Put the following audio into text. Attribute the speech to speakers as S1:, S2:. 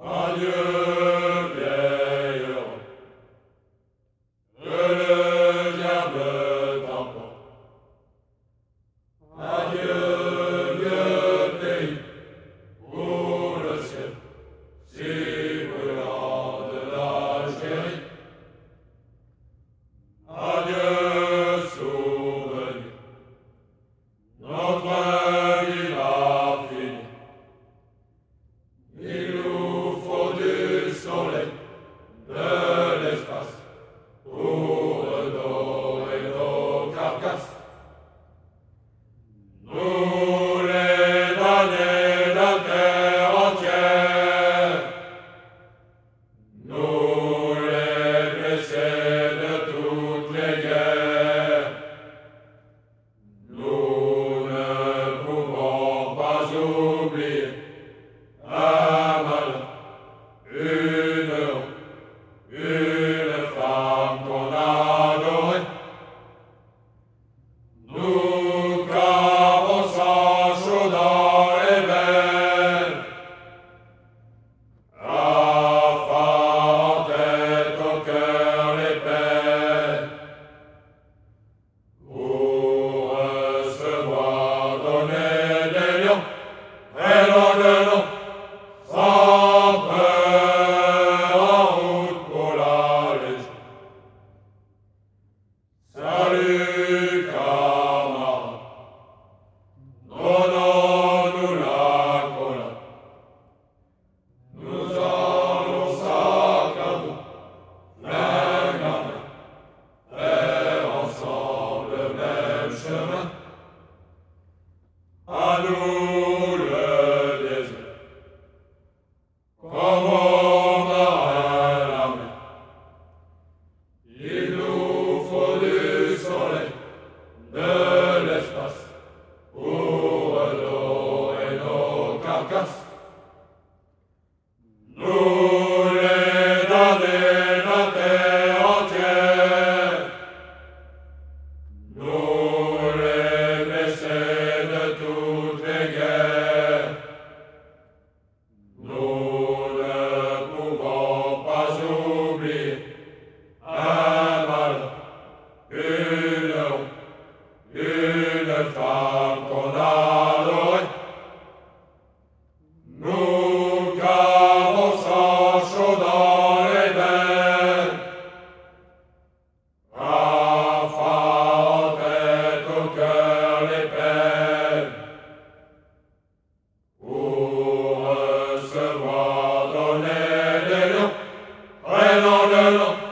S1: Adieu, vieil Europe, que le diable t'emporte. Adieu, vieux pays, pour le ciel si brûlant de l'Algérie. Adieu, souvenir, notre vie va finir. Il nous faut du soleil, de l'espace, pour redorer nos carcasses. Nous les damnés de la terre entière, nous les blessés de toutes les guerres, nous ne pouvons pas oublier un malheur, une honte, une femme qu'on a adorée. Nous clavons sang chaud dans les veines, rafale en tête au cœur les peines, pour recevoir donner des lions, très loin de nous, sans peur, en route pour la Légion. Salut, camarades, donnons-nous la collade. Nous allons sac à dos, flingue à main, faire ensemble le même chemin. À nous le désert, comme aux marins la mer. Il nous faut du soleil, de l'espace, pour redorer nos carcasses. Nous les damnés de la terre entière, nous les blessés de toutes les guerres, nous ne pouvons pas oublier un malheur, une honte, une femme qu'on a adorée. Nous clavons sang chaud dans les veines, rafale en tête au cœur les peines, pour recevoir donner des lions, prenons le nom.